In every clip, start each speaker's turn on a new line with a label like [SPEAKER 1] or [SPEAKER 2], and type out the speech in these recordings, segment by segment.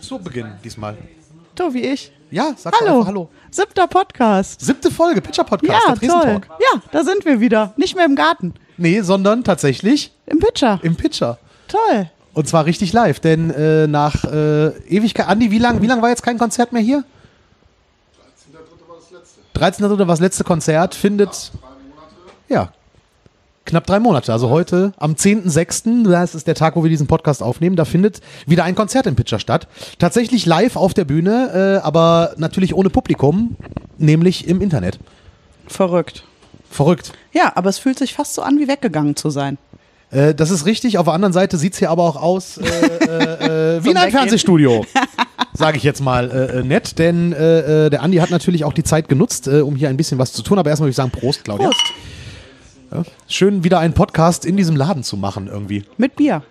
[SPEAKER 1] Möchtest du beginnen diesmal?
[SPEAKER 2] So wie ich.
[SPEAKER 1] Ja, sag doch einfach Hallo.
[SPEAKER 2] 7. Podcast.
[SPEAKER 1] 7. Folge, Pitcher-Podcast,
[SPEAKER 2] Ja,
[SPEAKER 1] der Tresentalk.
[SPEAKER 2] toll. Ja, da sind wir wieder. Nicht mehr im Garten.
[SPEAKER 1] Nee, sondern tatsächlich
[SPEAKER 2] Im Pitcher.
[SPEAKER 1] im Pitcher.
[SPEAKER 2] Toll.
[SPEAKER 1] Und zwar richtig live, denn nach Ewigkeit, Andi, wie lang war jetzt kein Konzert mehr hier?
[SPEAKER 3] 13.3. war das letzte.
[SPEAKER 1] 13.3. war das letzte Konzert, findet,
[SPEAKER 3] 3 Monate.
[SPEAKER 1] ja, knapp 3 Monate. Also heute am 10.6., das ist der Tag, wo wir diesen Podcast aufnehmen, da findet wieder ein Konzert im Pitcher statt. Tatsächlich live auf der Bühne, aber natürlich ohne Publikum, nämlich im Internet.
[SPEAKER 2] Verrückt.
[SPEAKER 1] Verrückt.
[SPEAKER 2] Ja, aber es fühlt sich fast so an, wie weggegangen zu sein.
[SPEAKER 1] Das ist richtig. Auf der anderen Seite sieht es hier aber auch aus wie in einem
[SPEAKER 2] Weggehen.
[SPEAKER 1] Fernsehstudio. Sage ich jetzt mal nett, denn der Andi hat natürlich auch die Zeit genutzt, um hier ein bisschen was zu tun. Aber erstmal würde ich sagen, Prost, Claudia.
[SPEAKER 2] Prost.
[SPEAKER 1] Ja, schön, wieder einen Podcast in diesem Laden zu machen irgendwie.
[SPEAKER 2] Mit Bier.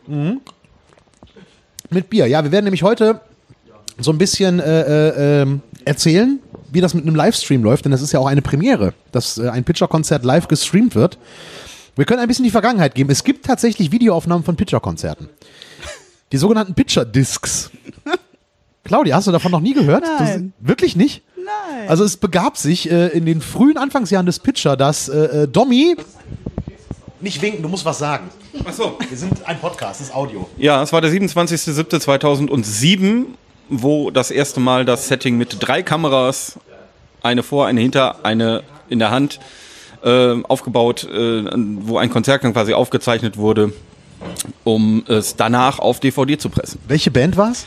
[SPEAKER 1] Mit Bier. Ja, wir werden nämlich heute so ein bisschen erzählen, wie das mit einem Livestream läuft. Denn das ist ja auch eine Premiere, dass ein Pitcher-Konzert live gestreamt wird. Wir können ein bisschen die Vergangenheit geben. Es gibt tatsächlich Videoaufnahmen von Pitcher-Konzerten. Die sogenannten Pitcher-Discs. Claudia, hast du davon noch nie gehört?
[SPEAKER 2] Nein.
[SPEAKER 1] Wirklich nicht?
[SPEAKER 2] Nein.
[SPEAKER 1] Also es begab sich in den frühen Anfangsjahren des Pitcher, dass Domi... Nicht winken, du musst was sagen.
[SPEAKER 4] Achso.
[SPEAKER 1] Wir sind ein Podcast, das ist Audio.
[SPEAKER 4] Ja, es war der 27.07.2007, wo das erste Mal das Setting mit 3 Kameras, eine vor, eine hinter, eine in der Hand, aufgebaut, wo ein Konzert dann quasi aufgezeichnet wurde, um es danach auf DVD zu pressen.
[SPEAKER 1] Welche Band war's?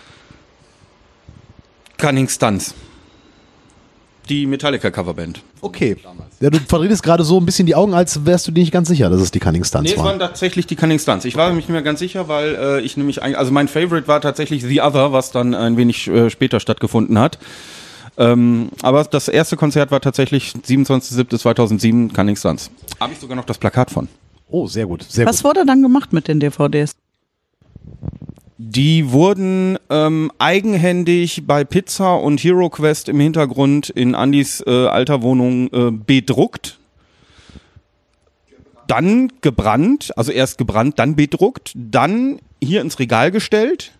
[SPEAKER 4] Cunning Stunts. Die Metallica-Coverband.
[SPEAKER 1] Okay. Ja, du verdrehst gerade so ein bisschen die Augen, als wärst du dir nicht ganz sicher, dass es die Cunning Stunts
[SPEAKER 4] Nee, es waren
[SPEAKER 1] waren.
[SPEAKER 4] tatsächlich die Cunning Stunts. Ich war mich nicht mehr ganz sicher, weil ich nämlich, also mein Favorite war tatsächlich The Other, was dann ein wenig später stattgefunden hat. Aber das erste Konzert war tatsächlich 27.07.2007, Cunning Stunts. Habe ich sogar noch das Plakat von.
[SPEAKER 1] Oh, sehr gut, sehr
[SPEAKER 2] Was
[SPEAKER 1] gut.
[SPEAKER 2] wurde dann gemacht mit den DVDs?
[SPEAKER 4] Die wurden eigenhändig bei Pizza und Hero Quest im Hintergrund in Andys alter Wohnung bedruckt. Dann gebrannt, also erst gebrannt, dann bedruckt, dann hier ins Regal gestellt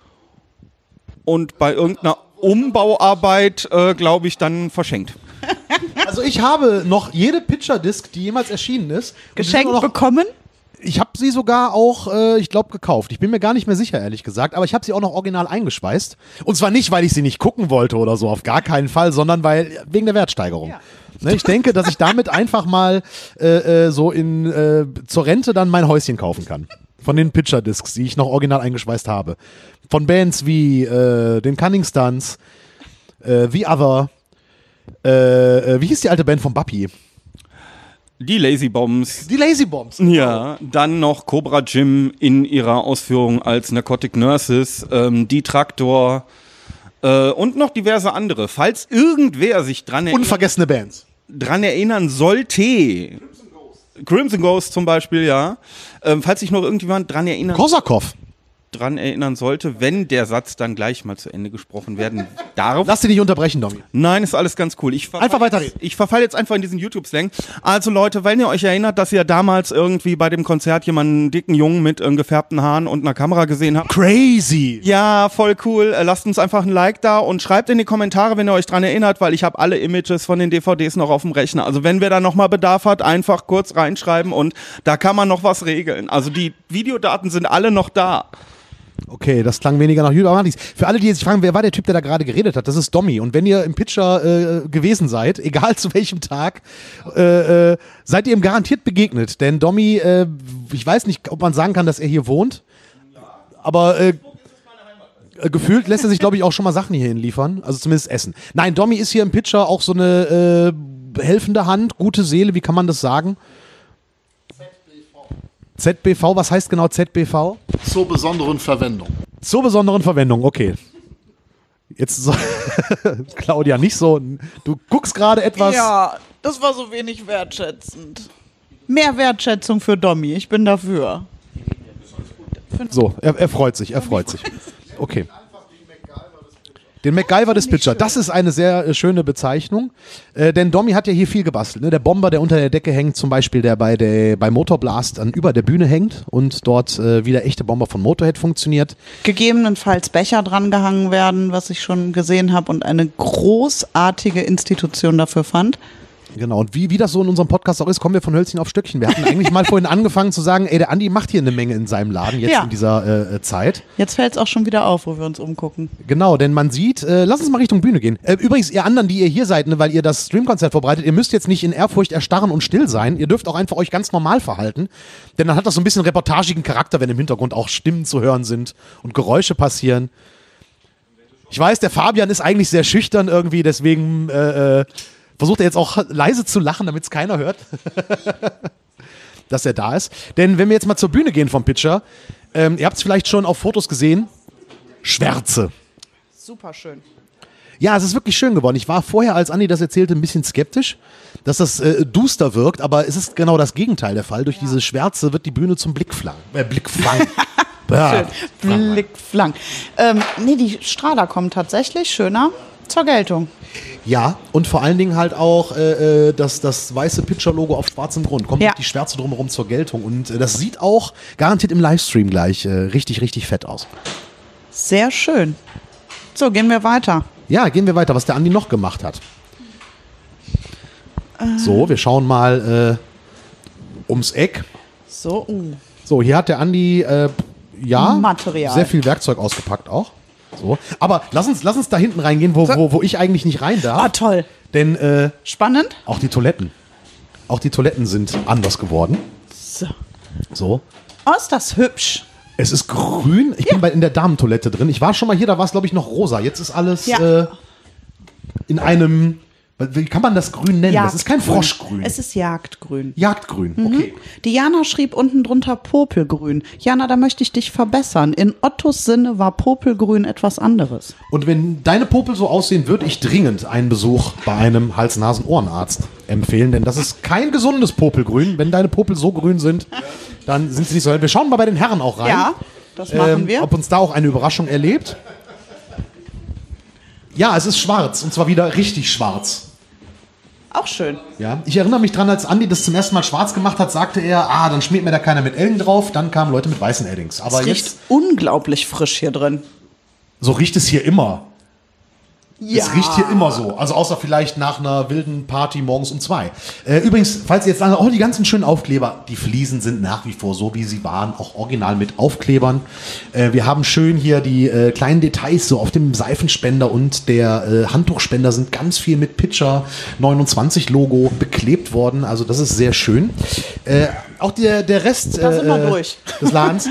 [SPEAKER 4] und bei irgendeiner Umbauarbeit, glaube ich, dann verschenkt.
[SPEAKER 1] Also ich habe noch jede Pitcher-Disc, die jemals erschienen ist. Und die sind
[SPEAKER 2] Geschenkt
[SPEAKER 1] auch noch,
[SPEAKER 2] bekommen?
[SPEAKER 1] ich habe sie sogar auch, ich glaube, gekauft. Ich bin mir gar nicht mehr sicher, ehrlich gesagt. Aber ich habe sie auch noch original eingeschweißt. Und zwar nicht, weil ich sie nicht gucken wollte oder so, auf gar keinen Fall, sondern wegen der Wertsteigerung.
[SPEAKER 2] Ja.
[SPEAKER 1] Ne, ich denke, dass ich damit einfach mal zur Rente dann mein Häuschen kaufen kann. Von den Pitcher-Discs, die ich noch original eingeschweißt habe. Von Bands wie den Cunning Stunts, The Other, wie hieß die alte Band von Bappi?
[SPEAKER 4] Die Lazy Bombs.
[SPEAKER 1] Die Lazy Bombs.
[SPEAKER 4] Ja, dann noch Cobra Jim in ihrer Ausführung als Narcotic Nurses, die Traktor und noch diverse andere. Falls irgendwer sich dran
[SPEAKER 1] Unvergessene Bands.
[SPEAKER 4] erinnern sollte, Crimson Ghost zum Beispiel, ja. Falls sich noch irgendjemand dran erinnern sollte, wenn der Satz dann gleich mal zu Ende gesprochen werden darf.
[SPEAKER 1] Lass dich nicht unterbrechen, Domi.
[SPEAKER 4] Nein, ist alles ganz cool.
[SPEAKER 1] Einfach weiterreden.
[SPEAKER 4] Ich verfall jetzt einfach in diesen YouTube-Slang. Also Leute, wenn ihr euch erinnert, dass ihr damals irgendwie bei dem Konzert jemanden dicken Jungen mit gefärbten Haaren und einer Kamera gesehen habt.
[SPEAKER 1] Crazy.
[SPEAKER 4] Ja, voll cool. Lasst uns einfach ein Like da und schreibt in die Kommentare, wenn ihr euch dran erinnert, weil ich habe alle Images von den DVDs noch auf dem Rechner. Also wenn wer da nochmal Bedarf hat, einfach kurz reinschreiben und da kann man noch was regeln. Also die Videodaten sind alle noch da.
[SPEAKER 1] Okay, das klang weniger nach YouTube. Aber nichts. Für alle, die jetzt sich fragen, wer war der Typ, der da gerade geredet hat, das ist Domi. Und wenn ihr im Pitcher gewesen seid, egal zu welchem Tag, seid ihr ihm garantiert begegnet. Denn Domi, ich weiß nicht, ob man sagen kann, dass er hier wohnt, aber gefühlt lässt er sich, glaube ich, auch schon mal Sachen hierhin liefern. Also zumindest Essen. Nein, Domi ist hier im Pitcher auch so eine helfende Hand, gute Seele, wie kann man das sagen? ZBV, was heißt genau ZBV?
[SPEAKER 3] Zur besonderen Verwendung.
[SPEAKER 1] Zur besonderen Verwendung, okay. Jetzt so, Claudia, nicht so. Du guckst gerade etwas.
[SPEAKER 2] Ja, das war so wenig wertschätzend. Mehr Wertschätzung für Domi, ich bin dafür.
[SPEAKER 1] So, er freut sich, er freut sich. Okay. Den MacGyver des Pitcher. Das ist eine sehr schöne Bezeichnung. Denn Domi hat ja hier viel gebastelt. Ne? Der Bomber, der unter der Decke hängt, zum Beispiel, der bei Motorblast über der Bühne hängt und dort wie der echte Bomber von Motorhead funktioniert.
[SPEAKER 2] Gegebenenfalls Becher dran gehangen werden, was ich schon gesehen habe und eine großartige Institution dafür fand.
[SPEAKER 1] Genau, und wie das so in unserem Podcast auch ist, kommen wir von Hölzchen auf Stöckchen. Wir hatten eigentlich mal vorhin angefangen zu sagen, ey, der Andi macht hier eine Menge in seinem Laden jetzt in dieser Zeit.
[SPEAKER 2] Jetzt fällt es auch schon wieder auf, wo wir uns umgucken.
[SPEAKER 1] Genau, denn man sieht, lass uns mal Richtung Bühne gehen. Übrigens, ihr anderen, die ihr hier seid, ne, weil ihr das Streamkonzert vorbereitet, ihr müsst jetzt nicht in Ehrfurcht erstarren und still sein. Ihr dürft auch einfach euch ganz normal verhalten. Denn dann hat das so ein bisschen reportagigen Charakter, wenn im Hintergrund auch Stimmen zu hören sind und Geräusche passieren. Ich weiß, der Fabian ist eigentlich sehr schüchtern irgendwie, deswegen versucht er jetzt auch leise zu lachen, damit es keiner hört, dass er da ist. Denn wenn wir jetzt mal zur Bühne gehen vom Pitcher, ihr habt es vielleicht schon auf Fotos gesehen, Schwärze.
[SPEAKER 2] Super schön.
[SPEAKER 1] Ja, es ist wirklich schön geworden. Ich war vorher, als Andi das erzählte, ein bisschen skeptisch, dass das duster wirkt, aber es ist genau das Gegenteil der Fall. Durch diese Schwärze wird die Bühne zum Blickfang.
[SPEAKER 2] Schön. Blickflang. Nee, die Strahler kommen tatsächlich schöner zur Geltung.
[SPEAKER 1] Ja, und vor allen Dingen halt auch das weiße Pitcher-Logo auf schwarzem Grund. Kommt die Schwärze drumherum zur Geltung. Und das sieht auch garantiert im Livestream gleich richtig, richtig fett aus.
[SPEAKER 2] Sehr schön. So, gehen wir weiter.
[SPEAKER 1] Ja, gehen wir weiter, was der Andi noch gemacht hat. So, wir schauen mal ums Eck.
[SPEAKER 2] So,
[SPEAKER 1] So, hier hat der Andi
[SPEAKER 2] Material.
[SPEAKER 1] Sehr viel Werkzeug ausgepackt auch. So. Aber lass uns da hinten reingehen, wo ich eigentlich nicht rein darf.
[SPEAKER 2] Ah, toll.
[SPEAKER 1] Denn
[SPEAKER 2] spannend.
[SPEAKER 1] Auch die Toiletten sind anders geworden. So.
[SPEAKER 2] Oh, ist das hübsch.
[SPEAKER 1] Es ist grün. Ich bin in der Damentoilette drin. Ich war schon mal hier, da war es, glaube ich, noch rosa. Jetzt ist alles in einem, wie kann man das grün nennen? Das ist kein Froschgrün.
[SPEAKER 2] Es ist Jagdgrün.
[SPEAKER 1] Jagdgrün, okay.
[SPEAKER 2] Die Jana schrieb unten drunter Popelgrün. Jana, da möchte ich dich verbessern. In Ottos Sinne war Popelgrün etwas anderes.
[SPEAKER 1] Und wenn deine Popel so aussehen, würde ich dringend einen Besuch bei einem Hals-Nasen-Ohrenarzt empfehlen, denn das ist kein gesundes Popelgrün. Wenn deine Popel so grün sind, dann sind sie nicht so. Wir schauen mal bei den Herren auch rein.
[SPEAKER 2] Ja, das machen wir.
[SPEAKER 1] Ob uns da auch eine Überraschung erlebt. Ja, es ist schwarz und zwar wieder richtig schwarz.
[SPEAKER 2] Auch schön.
[SPEAKER 1] Ja, ich erinnere mich dran, als Andi das zum ersten Mal schwarz gemacht hat, sagte er, dann schmiert mir da keiner mit Edding drauf, dann kamen Leute mit weißen Eddings. Aber
[SPEAKER 2] es riecht unglaublich frisch hier drin.
[SPEAKER 1] So riecht es hier immer.
[SPEAKER 2] Ja.
[SPEAKER 1] Es riecht hier immer so. Also außer vielleicht nach einer wilden Party morgens um 2. Übrigens, falls ihr jetzt sagen, die ganzen schönen Aufkleber, die Fliesen sind nach wie vor so, wie sie waren, auch original mit Aufklebern. Wir haben schön hier die kleinen Details, so auf dem Seifenspender und der Handtuchspender sind ganz viel mit Pitcher 29 Logo beklebt worden. Also das ist sehr schön. Auch der Rest des Ladens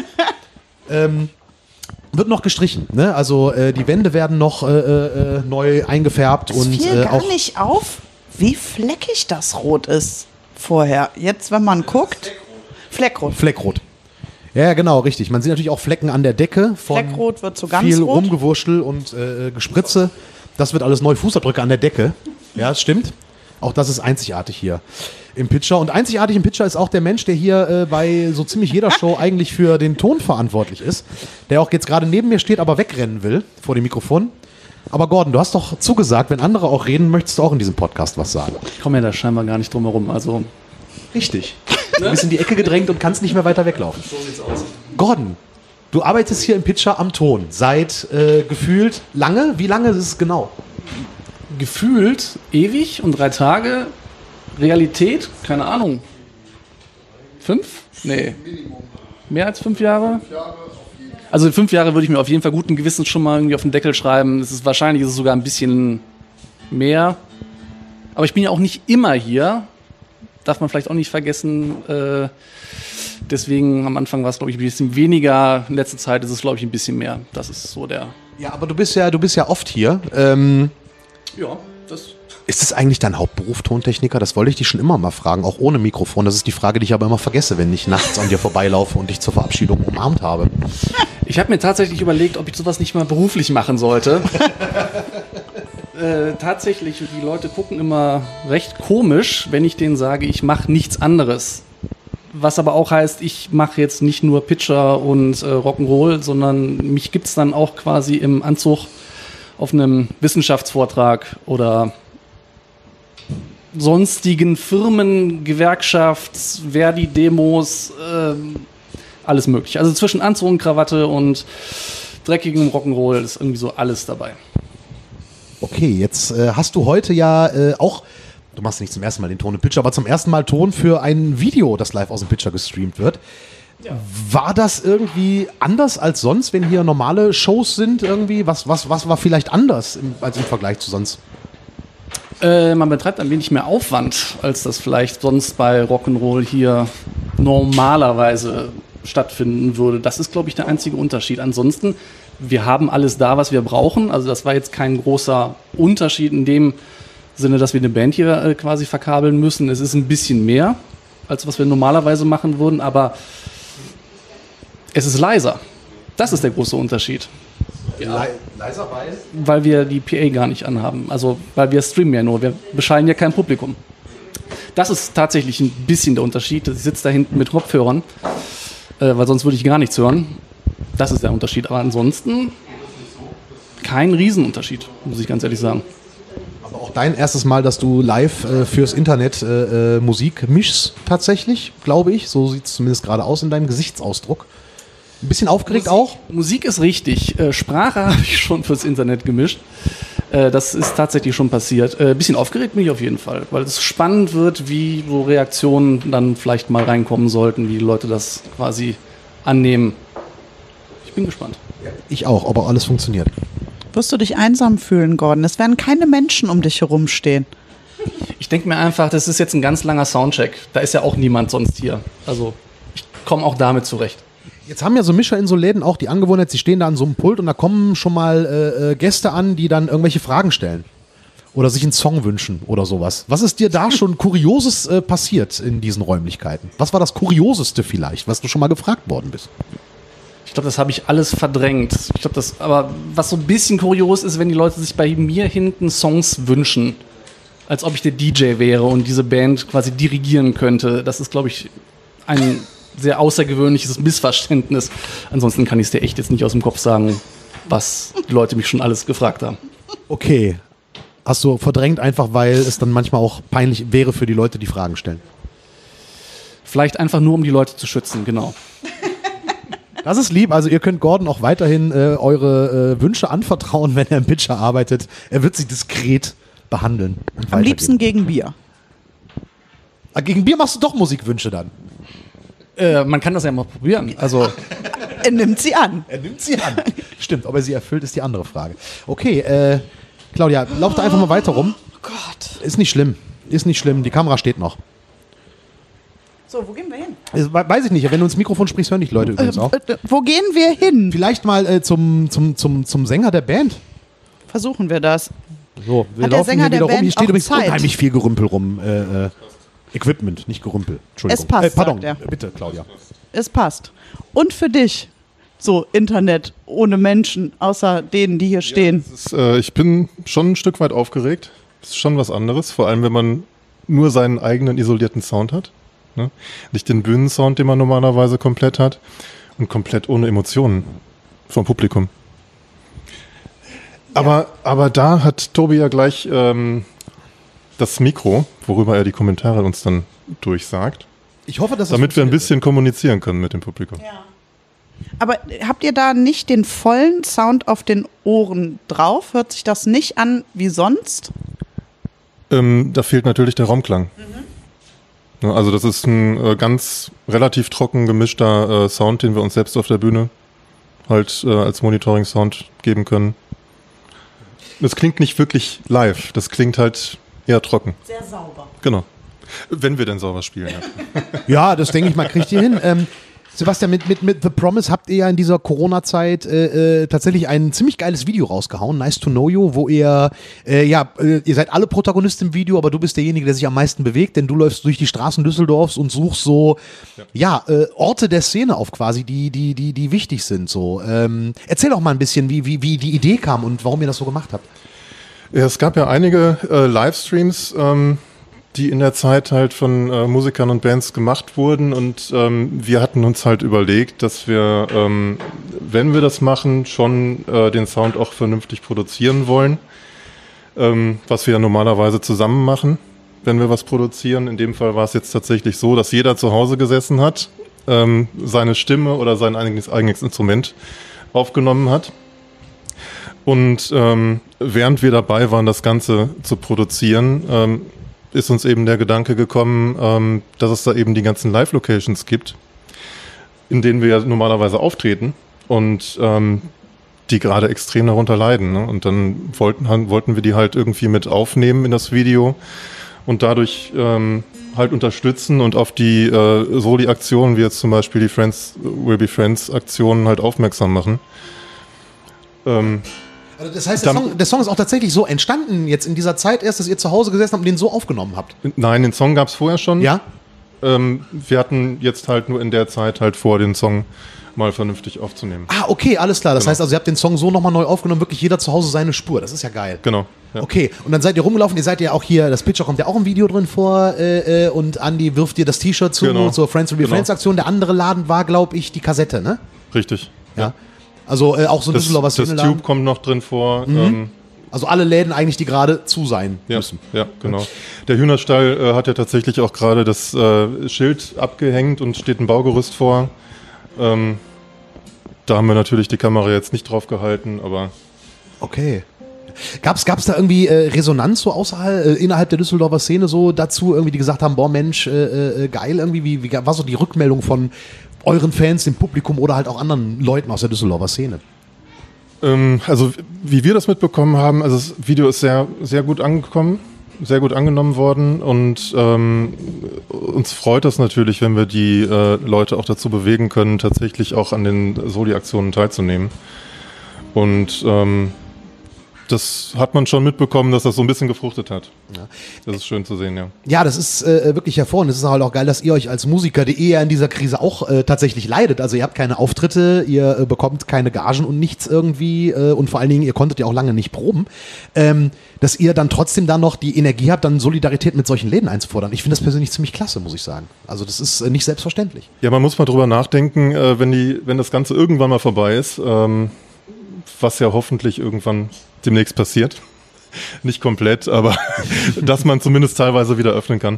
[SPEAKER 1] wird noch gestrichen, ne? Also die Wände werden noch neu eingefärbt.
[SPEAKER 2] Es fiel gar nicht auf, wie fleckig das Rot ist vorher. Jetzt, wenn man guckt, Fleckrot.
[SPEAKER 1] Ja, genau, richtig. Man sieht natürlich auch Flecken an der Decke von
[SPEAKER 2] Fleckrot wird so ganz
[SPEAKER 1] viel
[SPEAKER 2] rot.
[SPEAKER 1] Rumgewurschtel und Gespritze. Das wird alles neu. Fußabdrücke an der Decke. Ja, das stimmt. Auch das ist einzigartig hier im Pitcher. Und einzigartig im Pitcher ist auch der Mensch, der hier bei so ziemlich jeder Show eigentlich für den Ton verantwortlich ist. Der auch jetzt gerade neben mir steht, aber wegrennen will vor dem Mikrofon. Aber Gordon, du hast doch zugesagt, wenn andere auch reden, möchtest du auch in diesem Podcast was sagen.
[SPEAKER 5] Ich komme ja da scheinbar gar nicht drum herum. Also
[SPEAKER 1] richtig. Du bist in die Ecke gedrängt und kannst nicht mehr weiter weglaufen.
[SPEAKER 5] So sieht's aus.
[SPEAKER 1] Gordon, du arbeitest hier im Pitcher am Ton. Seit gefühlt lange? Wie lange ist es genau?
[SPEAKER 5] Gefühlt ewig und 3 Tage. Realität, keine Ahnung. 5? Nee. Mehr als 5 Jahre? Also 5 Jahre würde ich mir auf jeden Fall guten Gewissens schon mal irgendwie auf den Deckel schreiben. Wahrscheinlich ist es sogar ein bisschen mehr. Aber ich bin ja auch nicht immer hier. Darf man vielleicht auch nicht vergessen. Deswegen am Anfang war es, glaube ich, ein bisschen weniger. In letzter Zeit ist es, glaube ich, ein bisschen mehr. Das ist so der...
[SPEAKER 1] Ja, aber du bist ja oft hier.
[SPEAKER 5] Ja, das...
[SPEAKER 1] Ist es eigentlich dein Hauptberuf, Tontechniker? Das wollte ich dich schon immer mal fragen, auch ohne Mikrofon. Das ist die Frage, die ich aber immer vergesse, wenn ich nachts an dir vorbeilaufe und dich zur Verabschiedung umarmt habe.
[SPEAKER 5] Ich habe mir tatsächlich überlegt, ob ich sowas nicht mal beruflich machen sollte. Tatsächlich, die Leute gucken immer recht komisch, wenn ich denen sage, ich mache nichts anderes. Was aber auch heißt, ich mache jetzt nicht nur Pitcher und Rock'n'Roll, sondern mich gibt es dann auch quasi im Anzug auf einem Wissenschaftsvortrag oder sonstigen Firmen, Gewerkschafts-, Verdi-Demos, alles mögliche. Also zwischen Anzug und Krawatte und dreckigem Rock'n'Roll ist irgendwie so alles dabei.
[SPEAKER 1] Okay, jetzt hast du heute ja auch, du machst nicht zum ersten Mal den Ton im Pitcher, aber zum ersten Mal Ton für ein Video, das live aus dem Pitcher gestreamt wird. Ja. War das irgendwie anders als sonst, wenn hier normale Shows sind irgendwie? Was war vielleicht anders als im Vergleich zu sonst?
[SPEAKER 5] Man betreibt ein wenig mehr Aufwand, als das vielleicht sonst bei Rock'n'Roll hier normalerweise stattfinden würde. Das ist, glaube ich, der einzige Unterschied. Ansonsten, wir haben alles da, was wir brauchen. Also das war jetzt kein großer Unterschied in dem Sinne, dass wir eine Band hier quasi verkabeln müssen. Es ist ein bisschen mehr, als was wir normalerweise machen würden, aber es ist leiser. Das ist der große Unterschied. Ja.
[SPEAKER 1] Leiser,
[SPEAKER 5] weil wir die PA gar nicht anhaben. Also, weil wir streamen ja nur. Wir beschallen ja kein Publikum. Das ist tatsächlich ein bisschen der Unterschied. Ich sitze da hinten mit Kopfhörern, weil sonst würde ich gar nichts hören. Das ist der Unterschied. Aber ansonsten kein Riesenunterschied, muss ich ganz ehrlich sagen.
[SPEAKER 1] Aber auch dein erstes Mal, dass du live fürs Internet Musik mischst, tatsächlich, glaube ich. So sieht es zumindest gerade aus in deinem Gesichtsausdruck. Ein bisschen aufgeregt auch?
[SPEAKER 5] Musik ist richtig. Sprache habe ich schon fürs Internet gemischt. Das ist tatsächlich schon passiert. Ein bisschen aufgeregt bin ich auf jeden Fall, weil es spannend wird, wie so Reaktionen dann vielleicht mal reinkommen sollten, wie die Leute das quasi annehmen. Ich bin gespannt.
[SPEAKER 1] Ich auch, ob auch alles funktioniert.
[SPEAKER 2] Wirst du dich einsam fühlen, Gordon? Es werden keine Menschen um dich herumstehen.
[SPEAKER 5] Ich denke mir einfach, das ist jetzt ein ganz langer Soundcheck. Da ist ja auch niemand sonst hier. Also ich komme auch damit zurecht.
[SPEAKER 1] Jetzt haben ja so Mischer in so Läden auch die Angewohnheit, sie stehen da an so einem Pult und da kommen schon mal Gäste an, die dann irgendwelche Fragen stellen. Oder sich einen Song wünschen oder sowas. Was ist dir da schon Kurioses passiert in diesen Räumlichkeiten? Was war das Kurioseste vielleicht, was du schon mal gefragt worden bist?
[SPEAKER 5] Ich glaube, das habe ich alles verdrängt. Ich glaube, aber was so ein bisschen kurios ist, wenn die Leute sich bei mir hinten Songs wünschen, als ob ich der DJ wäre und diese Band quasi dirigieren könnte. Das ist, glaube ich, ein sehr außergewöhnliches Missverständnis. Ansonsten kann ich es dir echt jetzt nicht aus dem Kopf sagen, was die Leute mich schon alles gefragt haben.
[SPEAKER 1] Okay. Hast du verdrängt einfach, weil es dann manchmal auch peinlich wäre für die Leute, die Fragen stellen?
[SPEAKER 5] Vielleicht einfach nur, um die Leute zu schützen, genau.
[SPEAKER 1] Das ist lieb. Also ihr könnt Gordon auch weiterhin eure Wünsche anvertrauen, wenn er im Pitcher arbeitet. Er wird sie diskret behandeln.
[SPEAKER 2] Am liebsten gegen Bier.
[SPEAKER 1] Gegen Bier machst du doch Musikwünsche dann?
[SPEAKER 5] Man kann das ja mal probieren. Also
[SPEAKER 2] er nimmt sie an.
[SPEAKER 1] Er nimmt sie an. Stimmt, ob er sie erfüllt, ist die andere Frage. Okay, Claudia, lauf da einfach mal weiter rum.
[SPEAKER 2] Oh Gott.
[SPEAKER 1] Ist nicht schlimm. Ist nicht schlimm. Die Kamera steht noch.
[SPEAKER 2] So, wo gehen wir hin?
[SPEAKER 1] Weiß ich nicht. Wenn du ins Mikrofon sprichst, hören dich Leute übrigens auch.
[SPEAKER 2] Wo gehen wir hin?
[SPEAKER 1] Vielleicht mal zum Sänger der Band.
[SPEAKER 2] Versuchen wir das.
[SPEAKER 1] So, wir
[SPEAKER 2] Hat der
[SPEAKER 1] laufen
[SPEAKER 2] Sänger
[SPEAKER 1] hier wieder
[SPEAKER 2] der
[SPEAKER 1] rum.
[SPEAKER 2] Band
[SPEAKER 1] Hier steht
[SPEAKER 2] auch
[SPEAKER 1] übrigens
[SPEAKER 2] Zeit?
[SPEAKER 1] unheimlich viel Gerümpel rum. Equipment, nicht Gerümpel. Entschuldigung.
[SPEAKER 2] Es passt,
[SPEAKER 1] pardon,
[SPEAKER 2] sagt er.
[SPEAKER 1] bitte, Claudia.
[SPEAKER 2] Es passt. Und für dich, so Internet ohne Menschen, außer denen, die hier stehen.
[SPEAKER 6] Ich bin schon ein Stück weit aufgeregt. Das ist schon was anderes, vor allem wenn man nur seinen eigenen isolierten Sound hat. Ne? Nicht den Bühnensound, den man normalerweise komplett hat und komplett ohne Emotionen vom Publikum. Aber da hat Tobi ja gleich das Mikro, worüber er die Kommentare uns dann durchsagt.
[SPEAKER 1] Ich hoffe, dass
[SPEAKER 6] damit wir ein bisschen kommunizieren können mit dem Publikum.
[SPEAKER 2] Ja. Aber habt ihr da nicht den vollen Sound auf den Ohren drauf? Hört sich das nicht an wie sonst?
[SPEAKER 6] Da fehlt natürlich der Raumklang. Mhm. Also das ist ein ganz relativ trocken gemischter Sound, den wir uns selbst auf der Bühne halt als Monitoring-Sound geben können. Das klingt nicht wirklich live, das klingt halt eher trocken.
[SPEAKER 2] Sehr sauber.
[SPEAKER 6] Genau. Wenn wir denn sauber spielen. Ja,
[SPEAKER 1] ja, das denke ich mal, kriegt ihr hin. Sebastian, mit The Promise habt ihr ja in dieser Corona-Zeit tatsächlich ein ziemlich geiles Video rausgehauen, Nice to Know You, wo ihr seid alle Protagonisten im Video, aber du bist derjenige, der sich am meisten bewegt, denn du läufst durch die Straßen Düsseldorfs und suchst so, Orte der Szene auf quasi, die wichtig sind. So. Erzähl doch mal ein bisschen, wie die Idee kam und warum ihr das so gemacht habt.
[SPEAKER 6] Ja, es gab ja einige Livestreams, die in der Zeit halt von Musikern und Bands gemacht wurden und wir hatten uns halt überlegt, dass wir, wenn wir das machen, schon den Sound auch vernünftig produzieren wollen, was wir ja normalerweise zusammen machen, wenn wir was produzieren. In dem Fall war es jetzt tatsächlich so, dass jeder zu Hause gesessen hat, seine Stimme oder sein eigenes Instrument aufgenommen hat. Und während wir dabei waren, das Ganze zu produzieren, ist uns eben der Gedanke gekommen, dass es da eben die ganzen Live-Locations gibt, in denen wir ja normalerweise auftreten und die gerade extrem darunter leiden. Ne? Und dann wollten wir die halt irgendwie mit aufnehmen in das Video und dadurch halt unterstützen und auf die Soli-Aktionen, wie jetzt zum Beispiel die Friends Will Be Friends Aktionen halt aufmerksam machen.
[SPEAKER 1] Also das heißt, der Song ist auch tatsächlich so entstanden jetzt in dieser Zeit erst, dass ihr zu Hause gesessen habt und den so aufgenommen habt?
[SPEAKER 6] Nein, den Song gab es vorher schon.
[SPEAKER 1] Ja?
[SPEAKER 6] Wir hatten jetzt halt nur in der Zeit halt vor, den Song mal vernünftig aufzunehmen.
[SPEAKER 1] Ah, okay, alles klar. Das
[SPEAKER 6] Genau.
[SPEAKER 1] heißt also, ihr habt den Song so nochmal neu aufgenommen, wirklich jeder zu Hause seine Spur. Das ist ja geil.
[SPEAKER 6] Genau. Ja.
[SPEAKER 1] Okay, und dann seid ihr rumgelaufen, ihr seid ja auch hier, das Pitcher kommt ja auch im Video drin vor und Andi wirft dir das T-Shirt zu,
[SPEAKER 6] Genau.
[SPEAKER 1] zur Friends Will Be
[SPEAKER 6] Genau.
[SPEAKER 1] Friends Aktion. Der andere Laden war, glaube ich, die Kassette, ne?
[SPEAKER 6] Richtig.
[SPEAKER 1] Ja. Also auch so ein Düsseldorfer
[SPEAKER 6] Das
[SPEAKER 1] Szene-Laden.
[SPEAKER 6] Tube kommt noch drin vor.
[SPEAKER 1] Also alle Läden eigentlich, die gerade zu sein
[SPEAKER 6] Ja,
[SPEAKER 1] müssen.
[SPEAKER 6] ja, genau. Der Hühnerstall hat ja tatsächlich auch gerade das Schild abgehängt und steht ein Baugerüst vor. Da haben wir natürlich die Kamera jetzt nicht drauf gehalten, aber
[SPEAKER 1] Okay. Gab's da irgendwie Resonanz so außerhalb, innerhalb der Düsseldorfer Szene so dazu, irgendwie, die gesagt haben, boah Mensch, geil irgendwie, wie war so die Rückmeldung von euren Fans, dem Publikum oder halt auch anderen Leuten aus der Düsseldorfer Szene?
[SPEAKER 6] also wie wir das mitbekommen haben, also das Video ist sehr, sehr gut angekommen, sehr gut angenommen worden und uns freut das natürlich, wenn wir die Leute auch dazu bewegen können, tatsächlich auch an den Soli-Aktionen teilzunehmen. Und das hat man schon mitbekommen, dass das so ein bisschen gefruchtet hat.
[SPEAKER 1] Ja.
[SPEAKER 6] Das ist schön zu sehen, ja.
[SPEAKER 1] Ja, das ist wirklich hervorragend. Es ist halt auch geil, dass ihr euch als Musiker, die ja in dieser Krise auch tatsächlich leidet. Also ihr habt keine Auftritte, ihr bekommt keine Gagen und nichts irgendwie und vor allen Dingen, ihr konntet ja auch lange nicht proben, dass ihr dann trotzdem dann noch die Energie habt, dann Solidarität mit solchen Läden einzufordern. Ich finde das persönlich ziemlich klasse, muss ich sagen. Also das ist nicht selbstverständlich.
[SPEAKER 6] Ja, man muss mal drüber nachdenken, wenn das Ganze irgendwann mal vorbei ist, was ja hoffentlich irgendwann demnächst passiert. Nicht komplett, aber dass man zumindest teilweise wieder öffnen kann.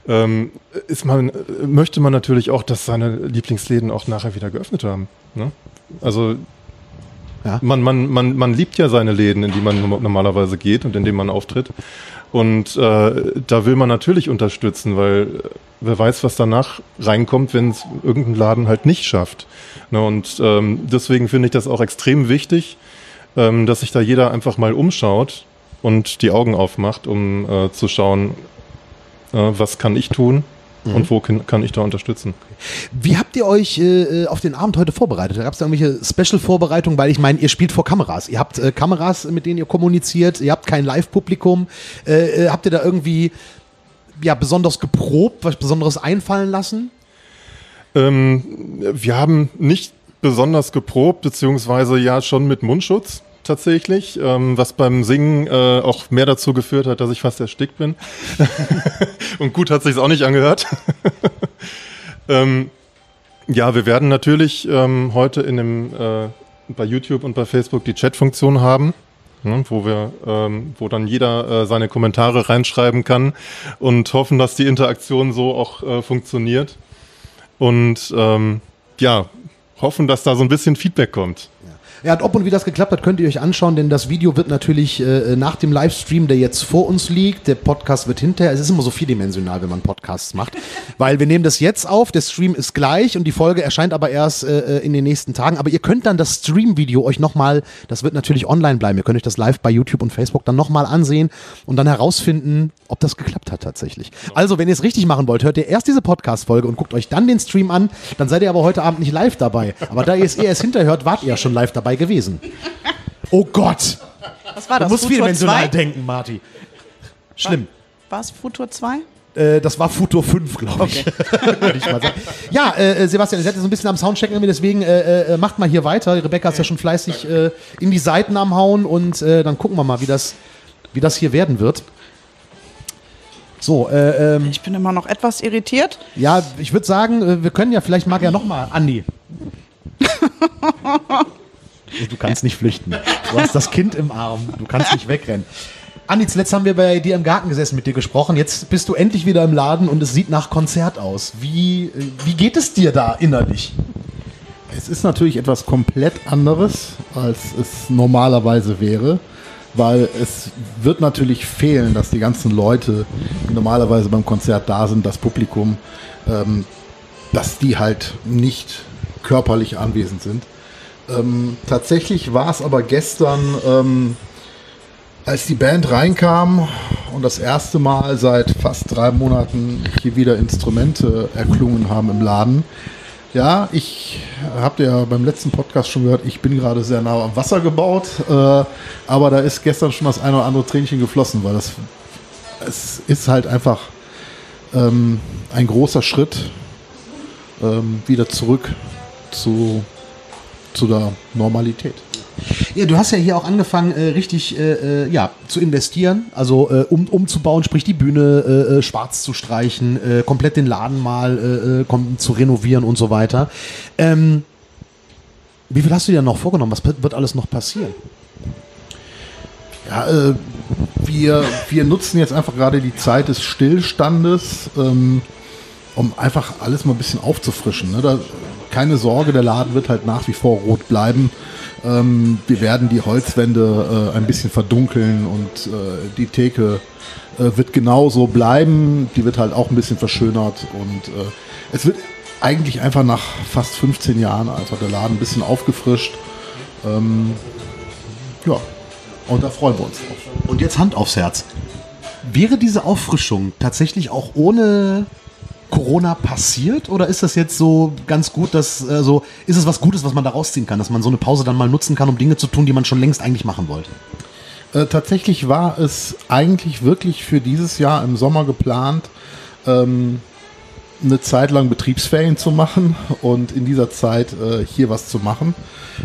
[SPEAKER 6] Möchte man natürlich auch, dass seine Lieblingsläden auch nachher wieder geöffnet haben. Ne? Also
[SPEAKER 1] Ja.
[SPEAKER 6] man liebt ja seine Läden, in die man normalerweise geht und in denen man auftritt. Und da will man natürlich unterstützen, weil wer weiß, was danach reinkommt, wenn es irgendein Laden halt nicht schafft. Ne? Und deswegen finde ich das auch extrem wichtig, dass sich da jeder einfach mal umschaut und die Augen aufmacht, um zu schauen, was kann ich tun und wo kann ich da unterstützen.
[SPEAKER 1] Wie habt ihr euch auf den Abend heute vorbereitet? Gab es da irgendwelche Special-Vorbereitungen? Weil ich meine, ihr spielt vor Kameras. Ihr habt Kameras, mit denen ihr kommuniziert. Ihr habt kein Live-Publikum. Habt ihr da irgendwie besonders geprobt, was Besonderes einfallen lassen?
[SPEAKER 6] Wir haben nicht besonders geprobt, beziehungsweise ja schon mit Mundschutz tatsächlich, was beim Singen auch mehr dazu geführt hat, dass ich fast erstickt bin. Und gut hat sich's auch nicht angehört. Ja, wir werden natürlich heute bei YouTube und bei Facebook die Chat-Funktion haben, ne, wo dann jeder seine Kommentare reinschreiben kann und hoffen, dass die Interaktion so auch funktioniert. Und hoffen, dass da so ein bisschen Feedback kommt.
[SPEAKER 1] Ja, und ob und wie das geklappt hat, könnt ihr euch anschauen, denn das Video wird natürlich nach dem Livestream, der jetzt vor uns liegt, der Podcast wird hinterher, es ist immer so vierdimensional, wenn man Podcasts macht, weil wir nehmen das jetzt auf, der Stream ist gleich und die Folge erscheint aber erst in den nächsten Tagen, aber ihr könnt dann das Stream-Video euch nochmal, das wird natürlich online bleiben, ihr könnt euch das live bei YouTube und Facebook dann nochmal ansehen und dann herausfinden, ob das geklappt hat tatsächlich. Also, wenn ihr es richtig machen wollt, hört ihr erst diese Podcast-Folge und guckt euch dann den Stream an, dann seid ihr aber heute Abend nicht live dabei, aber da ihr es erst hinterher hört, wart ihr ja schon live dabei gewesen. Oh Gott!
[SPEAKER 2] Was war
[SPEAKER 1] Du
[SPEAKER 2] das?
[SPEAKER 1] musst
[SPEAKER 2] Futur
[SPEAKER 1] vierdimensional
[SPEAKER 2] 2?
[SPEAKER 1] denken, Marti. Schlimm.
[SPEAKER 2] War es Futur 2?
[SPEAKER 1] Das war Futur 5, glaube ich. Würde ich mal sagen. Ja, Sebastian, ihr seid ja so ein bisschen am Soundchecken, deswegen macht mal hier weiter. Rebecca ist ja schon fleißig in die Seiten am Hauen und dann gucken wir mal, wie das hier werden wird. So,
[SPEAKER 2] Ich bin immer noch etwas irritiert.
[SPEAKER 1] ja, ich würde sagen, wir können ja, vielleicht mag ja nochmal, Andi. Du kannst nicht flüchten. Du hast das Kind im Arm. Du kannst nicht wegrennen. Andi, zuletzt haben wir bei dir im Garten gesessen, mit dir gesprochen. Jetzt bist du endlich wieder im Laden und es sieht nach Konzert aus. Wie geht es dir da innerlich?
[SPEAKER 3] Es ist natürlich etwas komplett anderes, als es normalerweise wäre, weil es wird natürlich fehlen, dass die ganzen Leute, die normalerweise beim Konzert da sind, das Publikum, dass die halt nicht körperlich anwesend sind. Tatsächlich war es aber gestern, als die Band reinkam und das erste Mal seit fast 3 Monaten hier wieder Instrumente erklungen haben im Laden. Ja, ich habe ja beim letzten Podcast schon gehört, ich bin gerade sehr nah am Wasser gebaut, aber da ist gestern schon das eine oder andere Tränchen geflossen, weil es ist halt einfach ein großer Schritt wieder zurück zu der Normalität.
[SPEAKER 1] Ja, du hast ja hier auch angefangen, richtig zu investieren, also umzubauen, sprich die Bühne schwarz zu streichen, komplett den Laden mal zu renovieren und so weiter. Wie viel hast du dir noch vorgenommen? Was wird alles noch passieren?
[SPEAKER 3] Ja, wir nutzen jetzt einfach gerade die Zeit des Stillstandes, um einfach alles mal ein bisschen aufzufrischen. Ne? Keine Sorge, der Laden wird halt nach wie vor rot bleiben. Wir werden die Holzwände ein bisschen verdunkeln und die Theke wird genauso bleiben. Die wird halt auch ein bisschen verschönert und es wird eigentlich einfach nach fast 15 Jahren einfach der Laden ein bisschen aufgefrischt. Ja, und da freuen wir uns drauf.
[SPEAKER 1] Und jetzt Hand aufs Herz. Wäre diese Auffrischung tatsächlich auch ohne Corona passiert oder ist das jetzt so ganz gut, ist es was Gutes, was man da rausziehen kann, dass man so eine Pause dann mal nutzen kann, um Dinge zu tun, die man schon längst eigentlich machen wollte?
[SPEAKER 3] Tatsächlich war es eigentlich wirklich für dieses Jahr im Sommer geplant, eine Zeit lang Betriebsferien zu machen und in dieser Zeit hier was zu machen.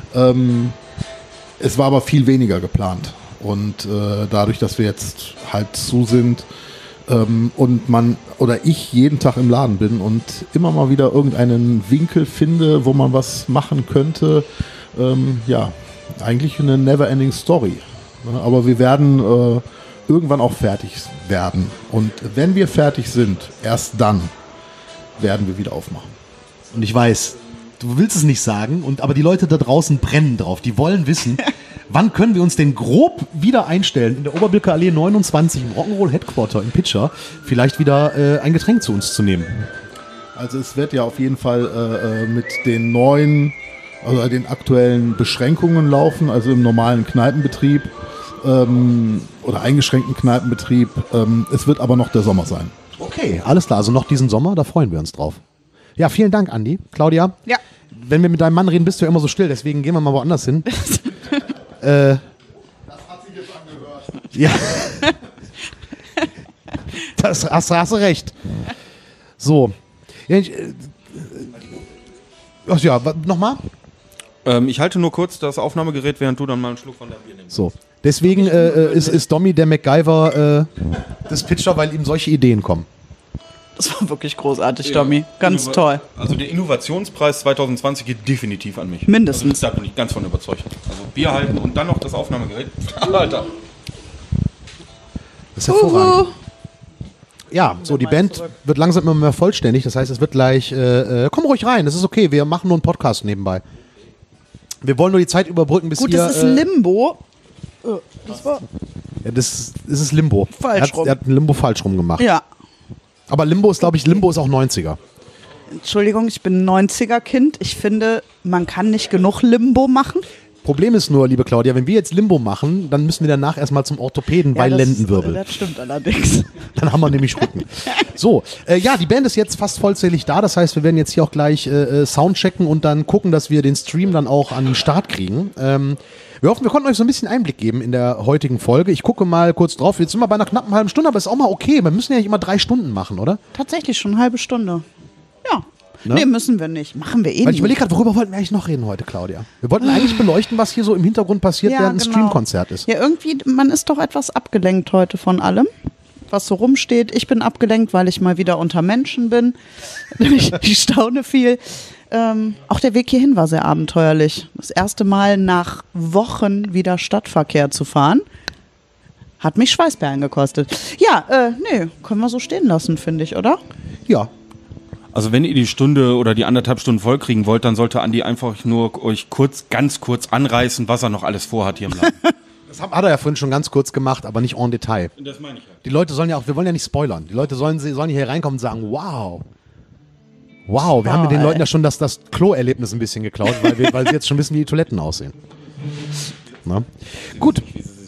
[SPEAKER 3] Es war aber viel weniger geplant und dadurch, dass wir jetzt halt zu sind, und ich jeden Tag im Laden bin und immer mal wieder irgendeinen Winkel finde, wo man was machen könnte. Eigentlich eine never-ending Story. Aber wir werden irgendwann auch fertig werden. Und wenn wir fertig sind, erst dann werden wir wieder aufmachen.
[SPEAKER 1] Und ich weiß, du willst es nicht sagen, aber die Leute da draußen brennen drauf. Die wollen wissen, wann können wir uns denn grob wieder einstellen, in der Oberbilker Allee 29 im Rock'n'Roll Headquarter in Pitcher, vielleicht wieder ein Getränk zu uns zu nehmen?
[SPEAKER 3] Also es wird ja auf jeden Fall mit den neuen, also den aktuellen Beschränkungen laufen, also im normalen Kneipenbetrieb oder eingeschränkten Kneipenbetrieb. Es wird aber noch der Sommer sein.
[SPEAKER 1] Okay, alles klar. Also noch diesen Sommer, da freuen wir uns drauf. Ja, vielen Dank, Andi. Claudia?
[SPEAKER 2] Ja.
[SPEAKER 1] Wenn wir mit deinem Mann reden, bist du ja immer so still, deswegen gehen wir mal woanders hin.
[SPEAKER 3] Das hat sich jetzt angehört.
[SPEAKER 1] Ja. Das hast du recht. So. Ja, nochmal?
[SPEAKER 4] Ich halte nur kurz das Aufnahmegerät, während du dann mal einen Schluck von der Bier nimmst.
[SPEAKER 1] So. Deswegen ist Dommy der MacGyver des Pitcher, weil ihm solche Ideen kommen.
[SPEAKER 2] Das war wirklich großartig, Dommy. Ganz toll.
[SPEAKER 4] Also der Innovationspreis 2020 geht definitiv an mich.
[SPEAKER 2] Mindestens.
[SPEAKER 4] Also da bin ich ganz von überzeugt. Also Bier halten und dann noch das Aufnahmegerät. Alter.
[SPEAKER 1] Das ist hervorragend. Ja, so die Band wird langsam immer mehr vollständig. Das heißt, es wird gleich, komm ruhig rein, das ist okay, wir machen nur einen Podcast nebenbei. Wir wollen nur die Zeit überbrücken, bis
[SPEAKER 2] Gut,
[SPEAKER 1] ihr...
[SPEAKER 2] das ist Limbo. Das war
[SPEAKER 1] Ja, das ist Limbo.
[SPEAKER 2] Falsch rum.
[SPEAKER 1] Er hat ein Limbo falsch rum gemacht.
[SPEAKER 2] ja.
[SPEAKER 1] Aber Limbo ist, glaube ich, Limbo ist auch 90er.
[SPEAKER 2] Entschuldigung, ich bin ein 90er-Kind. Ich finde, man kann nicht genug Limbo machen.
[SPEAKER 1] Problem ist nur, liebe Claudia, wenn wir jetzt Limbo machen, dann müssen wir danach erstmal zum Orthopäden bei Lendenwirbel.
[SPEAKER 2] Das stimmt allerdings.
[SPEAKER 1] Dann haben wir nämlich Rücken. So, ja, die Band ist jetzt fast vollzählig da. Das heißt, wir werden jetzt hier auch gleich Soundchecken und dann gucken, dass wir den Stream dann auch an den Start kriegen. Wir hoffen, wir konnten euch so ein bisschen Einblick geben in der heutigen Folge. Ich gucke mal kurz drauf. Jetzt sind wir bei einer knappen halben Stunde, aber ist auch mal okay. Wir müssen ja nicht immer 3 Stunden machen, oder?
[SPEAKER 2] Tatsächlich schon eine halbe Stunde. Ja.
[SPEAKER 1] Ne?
[SPEAKER 2] Nee, müssen wir nicht. Machen wir eh
[SPEAKER 1] Weil
[SPEAKER 2] nicht.
[SPEAKER 1] ich überlege gerade, worüber wollten wir eigentlich noch reden heute, Claudia? Wir wollten eigentlich beleuchten, was hier so im Hintergrund passiert, während ein Streamkonzert ist.
[SPEAKER 2] Ja, irgendwie, man ist doch etwas abgelenkt heute von allem. was so rumsteht. Ich bin abgelenkt, weil ich mal wieder unter Menschen bin. Ich staune viel. Auch der Weg hierhin war sehr abenteuerlich. Das erste Mal nach Wochen wieder Stadtverkehr zu fahren, hat mich Schweißperlen gekostet. Ja, können wir so stehen lassen, finde ich, oder?
[SPEAKER 1] Ja.
[SPEAKER 4] Also wenn ihr die Stunde oder die 1,5 Stunden voll kriegen wollt, dann sollte Andi einfach nur euch ganz kurz anreißen, was er noch alles vorhat hier im Laden.
[SPEAKER 1] Das hat er ja vorhin schon ganz kurz gemacht, aber nicht en Detail.
[SPEAKER 4] Das meine ich ja.
[SPEAKER 1] Die Leute sollen ja auch, wir wollen ja nicht spoilern. Die Leute sollen hier reinkommen und sagen, wow. Wow, wir haben mit den Leuten ja schon das Klo-Erlebnis ein bisschen geklaut, weil sie jetzt schon wissen, wie die Toiletten aussehen. Na? Gut.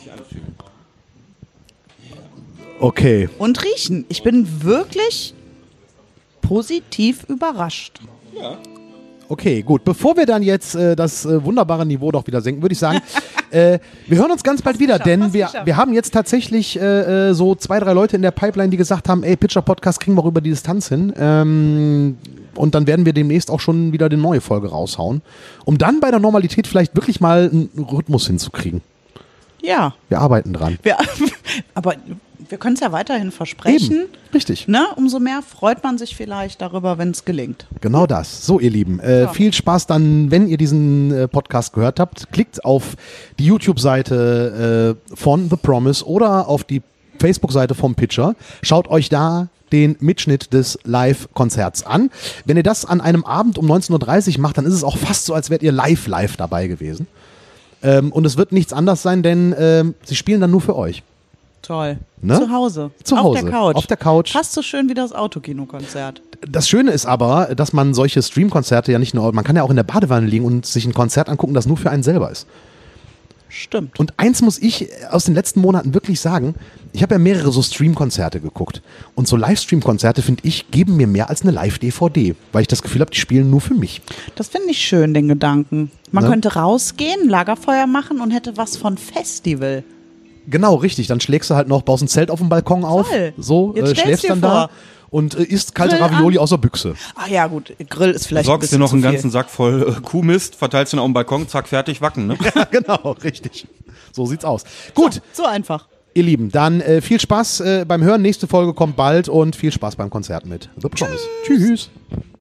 [SPEAKER 1] Okay.
[SPEAKER 2] Und riechen. Ich bin wirklich positiv überrascht.
[SPEAKER 4] Ja.
[SPEAKER 1] Okay, gut. Bevor wir dann jetzt das wunderbare Niveau doch wieder senken, würde ich sagen, wir hören uns ganz bald wieder, denn wir haben jetzt tatsächlich so 2, 3 Leute in der Pipeline, die gesagt haben, ey, Pitcher-Podcast kriegen wir auch über die Distanz hin. Und dann werden wir demnächst auch schon wieder eine neue Folge raushauen, um dann bei der Normalität vielleicht wirklich mal einen Rhythmus hinzukriegen.
[SPEAKER 2] Ja.
[SPEAKER 1] Wir arbeiten dran.
[SPEAKER 2] Aber wir können es ja weiterhin versprechen.
[SPEAKER 1] Eben. Richtig.
[SPEAKER 2] Ne? Umso mehr freut man sich vielleicht darüber, wenn es gelingt.
[SPEAKER 1] Genau das. So, ihr Lieben, viel Spaß dann, wenn ihr diesen Podcast gehört habt. Klickt auf die YouTube-Seite von The Promise oder auf die Facebook-Seite vom Pitcher. Schaut euch da den Mitschnitt des Live-Konzerts an. Wenn ihr das an einem Abend um 19.30 Uhr macht, dann ist es auch fast so, als wärt ihr live dabei gewesen. Und es wird nichts anders sein, denn sie spielen dann nur für euch.
[SPEAKER 2] Toll.
[SPEAKER 1] Ne?
[SPEAKER 2] Zu Hause.
[SPEAKER 1] Auf der Couch.
[SPEAKER 2] Fast so schön wie das Autokino-Konzert.
[SPEAKER 1] Das Schöne ist aber, dass man solche Stream-Konzerte ja nicht nur, man kann ja auch in der Badewanne liegen und sich ein Konzert angucken, das nur für einen selber ist.
[SPEAKER 2] Stimmt.
[SPEAKER 1] Und eins muss ich aus den letzten Monaten wirklich sagen, ich habe ja mehrere so Stream-Konzerte geguckt. Und so Livestream-Konzerte, finde ich, geben mir mehr als eine Live-DVD, weil ich das Gefühl habe, die spielen nur für mich.
[SPEAKER 2] Das finde ich schön, den Gedanken. Man könnte rausgehen, Lagerfeuer machen und hätte was von Festival.
[SPEAKER 1] Genau, richtig. Dann schlägst du halt noch, baust ein Zelt auf dem Balkon auf, so, schläfst dann da und isst kalte
[SPEAKER 2] Grill
[SPEAKER 1] Ravioli aus der Büchse.
[SPEAKER 2] Ach ja, gut, Grill ist vielleicht
[SPEAKER 4] Sorgst dir
[SPEAKER 2] ein
[SPEAKER 4] noch
[SPEAKER 2] bisschen
[SPEAKER 4] einen
[SPEAKER 2] zu viel.
[SPEAKER 4] ganzen Sack voll Kuhmist, verteilst ihn auf dem Balkon, zack, fertig, wacken, ne?
[SPEAKER 1] Ja, genau, richtig. So sieht's aus. Gut,
[SPEAKER 2] So einfach.
[SPEAKER 1] ihr Lieben, dann viel Spaß beim Hören. Nächste Folge kommt bald und viel Spaß beim Konzert mit The Promise. Tschüss.